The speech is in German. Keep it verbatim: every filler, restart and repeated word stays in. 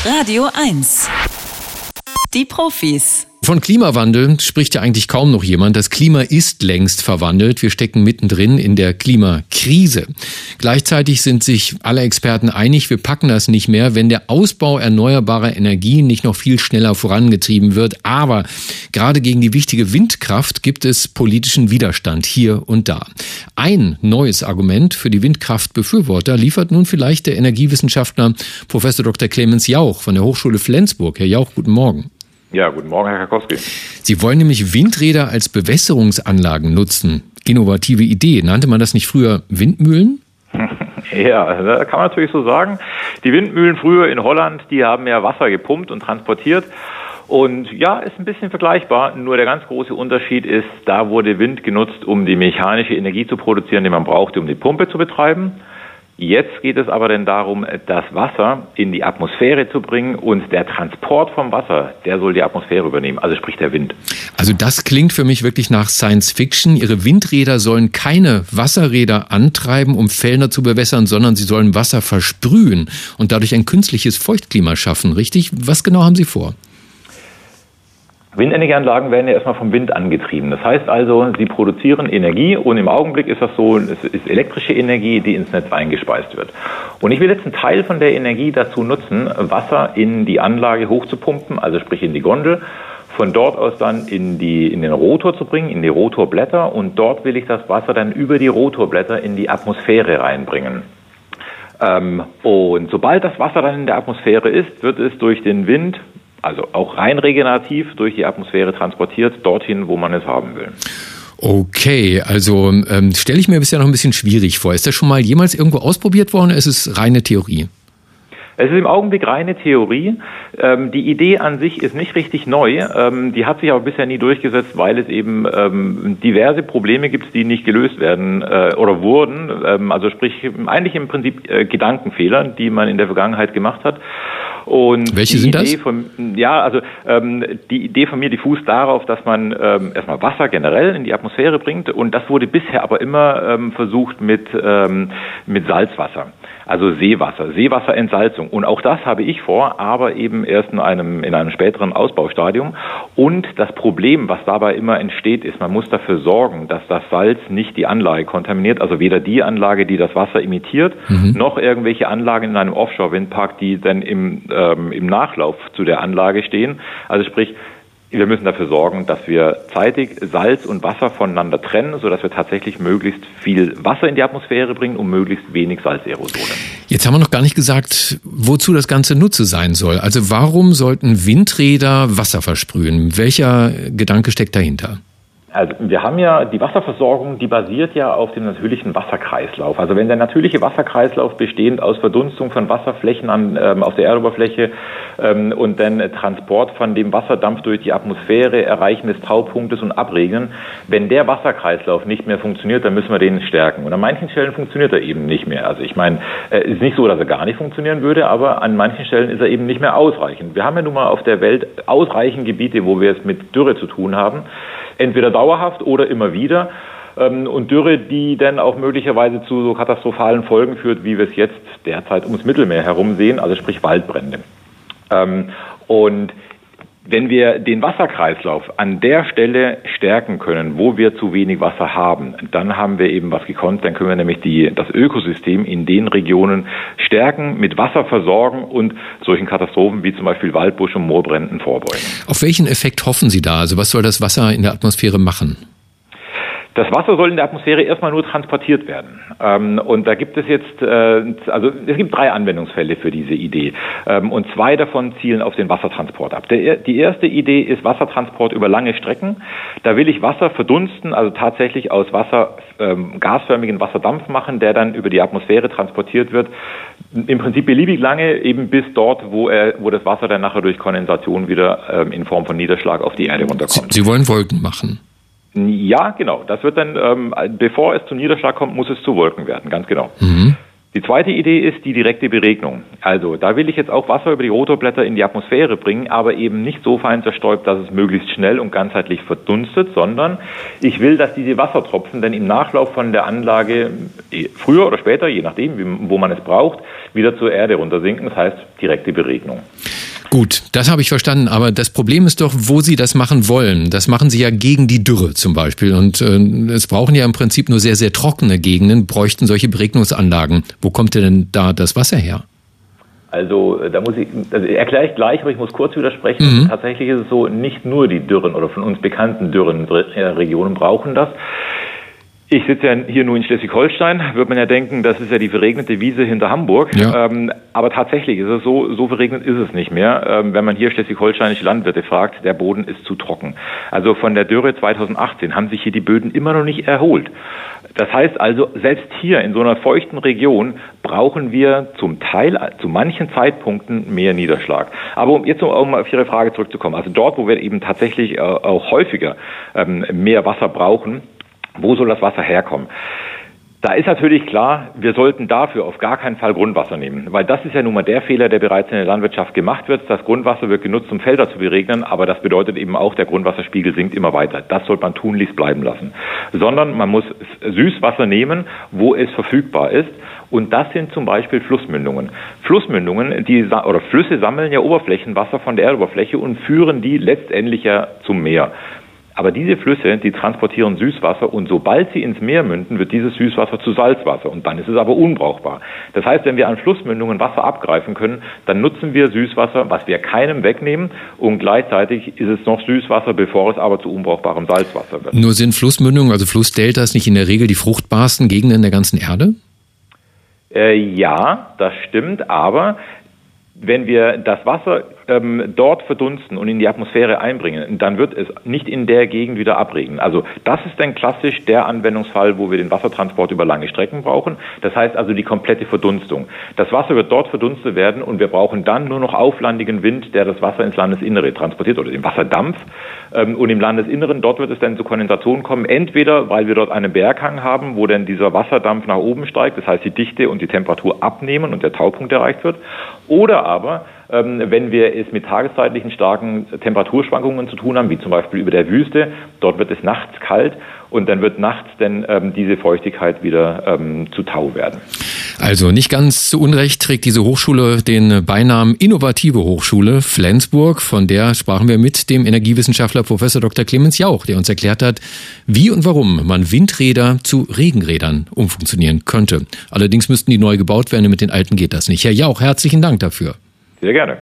Radio eins. Die Profis. Von Klimawandel spricht ja eigentlich kaum noch jemand. Das Klima ist längst verwandelt. Wir stecken mittendrin in der Klimakrise. Gleichzeitig sind sich alle Experten einig, wir packen das nicht mehr, wenn der Ausbau erneuerbarer Energien nicht noch viel schneller vorangetrieben wird. Aber gerade gegen die wichtige Windkraft gibt es politischen Widerstand hier und da. Ein neues Argument für die Windkraftbefürworter liefert nun vielleicht der Energiewissenschaftler Professor Doktor Clemens Jauch von der Hochschule Flensburg. Herr Jauch, guten Morgen. Ja, guten Morgen, Herr Karkowski. Sie wollen nämlich Windräder als Bewässerungsanlagen nutzen. Innovative Idee. Nannte man das nicht früher Windmühlen? Ja, da kann man natürlich so sagen. Die Windmühlen früher in Holland, die haben ja Wasser gepumpt und transportiert. Und ja, ist ein bisschen vergleichbar. Nur der ganz große Unterschied ist, da wurde Wind genutzt, um die mechanische Energie zu produzieren, die man brauchte, um die Pumpe zu betreiben. Jetzt geht es aber denn darum, das Wasser in die Atmosphäre zu bringen und der Transport vom Wasser, der soll die Atmosphäre übernehmen, also sprich der Wind. Also das klingt für mich wirklich nach Science Fiction. Ihre Windräder sollen keine Wasserräder antreiben, um Felder zu bewässern, sondern sie sollen Wasser versprühen und dadurch ein künstliches Feuchtklima schaffen, richtig? Was genau haben Sie vor? Windenergieanlagen werden ja erstmal vom Wind angetrieben. Das heißt also, sie produzieren Energie und im Augenblick ist das so, es ist elektrische Energie, die ins Netz eingespeist wird. Und ich will jetzt einen Teil von der Energie dazu nutzen, Wasser in die Anlage hochzupumpen, also sprich in die Gondel, von dort aus dann in die, in den Rotor zu bringen, in die Rotorblätter, und dort will ich das Wasser dann über die Rotorblätter in die Atmosphäre reinbringen. Ähm, und sobald das Wasser dann in der Atmosphäre ist, wird es durch den Wind, also auch rein regenerativ, durch die Atmosphäre transportiert, dorthin, wo man es haben will. Okay, also ähm, stelle ich mir bisher noch ein bisschen schwierig vor. Ist das schon mal jemals irgendwo ausprobiert worden oder ist es reine Theorie? Es ist im Augenblick reine Theorie. Ähm, die Idee an sich ist nicht richtig neu. Ähm, die hat sich aber bisher nie durchgesetzt, weil es eben ähm, diverse Probleme gibt, die nicht gelöst werden äh, oder wurden. Ähm, also sprich, eigentlich im Prinzip äh, Gedankenfehler, die man in der Vergangenheit gemacht hat. Und welche sind Idee das? Von, ja, also ähm, die Idee von mir, die fußt darauf, dass man ähm, erstmal Wasser generell in die Atmosphäre bringt, und das wurde bisher aber immer ähm, versucht mit ähm, mit Salzwasser, also Seewasser, Seewasserentsalzung. Und auch das habe ich vor, aber eben erst in einem in einem späteren Ausbaustadium. Und das Problem, was dabei immer entsteht, ist, man muss dafür sorgen, dass das Salz nicht die Anlage kontaminiert, also weder die Anlage, die das Wasser emittiert, mhm. noch irgendwelche Anlagen in einem Offshore-Windpark, die dann im ähm, im Nachlauf zu der Anlage stehen. Also sprich, wir müssen dafür sorgen, dass wir zeitig Salz und Wasser voneinander trennen, sodass wir tatsächlich möglichst viel Wasser in die Atmosphäre bringen und möglichst wenig Salzaerosole. Jetzt haben wir noch gar nicht gesagt, wozu das Ganze Nutze sein soll. Also warum sollten Windräder Wasser versprühen? Welcher Gedanke steckt dahinter? Also wir haben ja die Wasserversorgung, die basiert ja auf dem natürlichen Wasserkreislauf. Also wenn der natürliche Wasserkreislauf bestehend aus Verdunstung von Wasserflächen an, ähm, auf der Erdoberfläche ähm, und dann äh, Transport von dem Wasserdampf durch die Atmosphäre, Erreichen des Taupunktes und Abregnen, wenn der Wasserkreislauf nicht mehr funktioniert, dann müssen wir den stärken. Und an manchen Stellen funktioniert er eben nicht mehr. Also ich meine, es äh, ist nicht so, dass er gar nicht funktionieren würde, aber an manchen Stellen ist er eben nicht mehr ausreichend. Wir haben ja nun mal auf der Welt ausreichend Gebiete, wo wir es mit Dürre zu tun haben. Entweder dauerhaft oder immer wieder. Und Dürre, die dann auch möglicherweise zu so katastrophalen Folgen führt, wie wir es jetzt derzeit ums Mittelmeer herum sehen, also sprich Waldbrände. Und wenn wir den Wasserkreislauf an der Stelle stärken können, wo wir zu wenig Wasser haben, dann haben wir eben was gekonnt. Dann können wir nämlich die, das Ökosystem in den Regionen stärken, mit Wasser versorgen und solchen Katastrophen wie zum Beispiel Waldbusch- und Moorbränden vorbeugen. Auf welchen Effekt hoffen Sie da? Also was soll das Wasser in der Atmosphäre machen? Das Wasser soll in der Atmosphäre erstmal nur transportiert werden. Ähm, und da gibt es jetzt, äh, also es gibt drei Anwendungsfälle für diese Idee. Ähm, und zwei davon zielen auf den Wassertransport ab. Der, die erste Idee ist Wassertransport über lange Strecken. Da will ich Wasser verdunsten, also tatsächlich aus Wasser ähm, gasförmigen Wasserdampf machen, der dann über die Atmosphäre transportiert wird. Im Prinzip beliebig lange, eben bis dort, wo er, wo das Wasser dann nachher durch Kondensation wieder ähm, in Form von Niederschlag auf die Erde runterkommt. Sie wollen Wolken machen? Ja, genau. Das wird dann, ähm, bevor es zum Niederschlag kommt, muss es zu Wolken werden, ganz genau. Mhm. Die zweite Idee ist die direkte Beregnung. Also da will ich jetzt auch Wasser über die Rotorblätter in die Atmosphäre bringen, aber eben nicht so fein zerstäubt, dass es möglichst schnell und ganzheitlich verdunstet, sondern ich will, dass diese Wassertropfen dann im Nachlauf von der Anlage früher oder später, je nachdem, wo man es braucht, wieder zur Erde runtersinken. Das heißt direkte Beregnung. Gut, das habe ich verstanden. Aber das Problem ist doch, wo Sie das machen wollen. Das machen Sie ja gegen die Dürre zum Beispiel. Und äh, es brauchen ja im Prinzip nur sehr, sehr trockene Gegenden, bräuchten solche Beregnungsanlagen. Wo kommt denn da das Wasser her? Also da muss ich, also erkläre ich gleich, aber ich muss kurz widersprechen. Mhm. Tatsächlich ist es so, nicht nur die Dürren oder von uns bekannten Dürrenregionen brauchen das. Ich sitze ja hier nur in Schleswig-Holstein, wird man ja denken, das ist ja die verregnete Wiese hinter Hamburg. Ja. Ähm, aber tatsächlich ist es so, so verregnet ist es nicht mehr. Ähm, wenn man hier schleswig-holsteinische Landwirte fragt, der Boden ist zu trocken. Also von der Dürre zweitausendachtzehn haben sich hier die Böden immer noch nicht erholt. Das heißt also, selbst hier in so einer feuchten Region brauchen wir zum Teil, zu manchen Zeitpunkten mehr Niederschlag. Aber um jetzt um auf Ihre Frage zurückzukommen, also dort, wo wir eben tatsächlich äh, auch häufiger ähm, mehr Wasser brauchen, wo soll das Wasser herkommen? Da ist natürlich klar, wir sollten dafür auf gar keinen Fall Grundwasser nehmen, weil das ist ja nun mal der Fehler, der bereits in der Landwirtschaft gemacht wird. Das Grundwasser wird genutzt, um Felder zu beregnen, aber das bedeutet eben auch, der Grundwasserspiegel sinkt immer weiter. Das sollte man tunlichst bleiben lassen. Sondern man muss Süßwasser nehmen, wo es verfügbar ist. Und das sind zum Beispiel Flussmündungen. Flussmündungen, die, oder Flüsse sammeln ja Oberflächenwasser von der Erdoberfläche und führen die letztendlich ja zum Meer. Aber diese Flüsse, die transportieren Süßwasser und sobald sie ins Meer münden, wird dieses Süßwasser zu Salzwasser und dann ist es aber unbrauchbar. Das heißt, wenn wir an Flussmündungen Wasser abgreifen können, dann nutzen wir Süßwasser, was wir keinem wegnehmen und gleichzeitig ist es noch Süßwasser, bevor es aber zu unbrauchbarem Salzwasser wird. Nur sind Flussmündungen, also Flussdeltas, nicht in der Regel die fruchtbarsten Gegenden der ganzen Erde? Äh, ja, das stimmt, aber wenn wir das Wasser ähm, dort verdunsten und in die Atmosphäre einbringen, dann wird es nicht in der Gegend wieder abregnen. Also das ist dann klassisch der Anwendungsfall, wo wir den Wassertransport über lange Strecken brauchen. Das heißt also die komplette Verdunstung. Das Wasser wird dort verdunstet werden und wir brauchen dann nur noch auflandigen Wind, der das Wasser ins Landesinnere transportiert oder den Wasserdampf. Ähm, und im Landesinneren, dort wird es dann zu Kondensationen kommen, entweder weil wir dort einen Berghang haben, wo dann dieser Wasserdampf nach oben steigt, das heißt die Dichte und die Temperatur abnehmen und der Taupunkt erreicht wird, oder aber ähm, wenn wir es mit tageszeitlichen starken Temperaturschwankungen zu tun haben, wie zum Beispiel über der Wüste, dort wird es nachts kalt und dann wird nachts dann ähm, diese Feuchtigkeit wieder ähm, zu Tau werden. Also nicht ganz zu Unrecht trägt diese Hochschule den Beinamen Innovative Hochschule Flensburg. Von der sprachen wir mit dem Energiewissenschaftler Professor Doktor Clemens Jauch, der uns erklärt hat, wie und warum man Windräder zu Regenrädern umfunktionieren könnte. Allerdings müssten die neu gebaut werden, mit den alten geht das nicht. Herr Jauch, herzlichen Dank dafür. Sehr gerne.